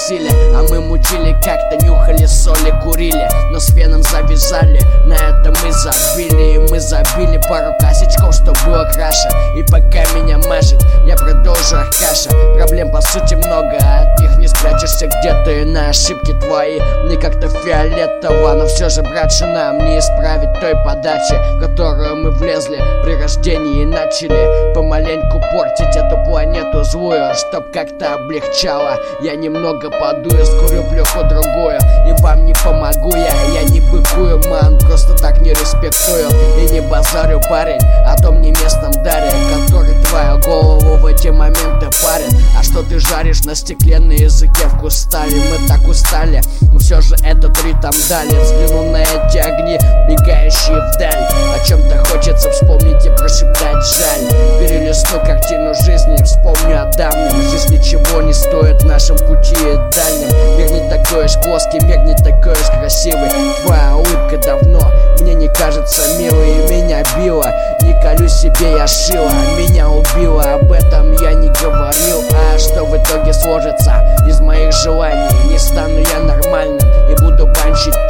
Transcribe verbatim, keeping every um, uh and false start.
тусили, а мы мутили как-то, нюхали соли, курили, но с феном завязали. На это мы забили, и мы забили пару косячков, что было краше. И пока меня мажет, я продолжу Аркаша. Проблем по сути много, от них не спрячешься где-то, и на ошибки твои мне как-то фиолетово. Но все же, братчу, нам не исправить той подачи, в которую мы влезли при рождении и начали помаленьку портить эту планету злую. Чтоб как-то облегчало, я немного подую, скурю плюху другую, и вам не помогу я. Я не быкую, ман, просто так не респектую и не базарю, парень, о том не местном даре, который твою голову в эти моменты парит. А что ты жаришь на стекле, на языке вкус стали? Мы так устали, но все же этот ритм дали. Взгляну на эти огни, бегающие вдаль, о чем-то хочется вспомнить и прошептать жаль. Перелистну картину жизни и вспомню о давнем. Жизнь ничего не стоит в нашем пути дальним. Мир не такой уж плоский, мир не такой уж красивый. Твоя улыбка давно мне не кажется милой, и меня било. Не колю себе я шила, меня убило. Об этом я не говорил, а что в итоге сложится из моих желаний? Не стану я нормальным и буду банчить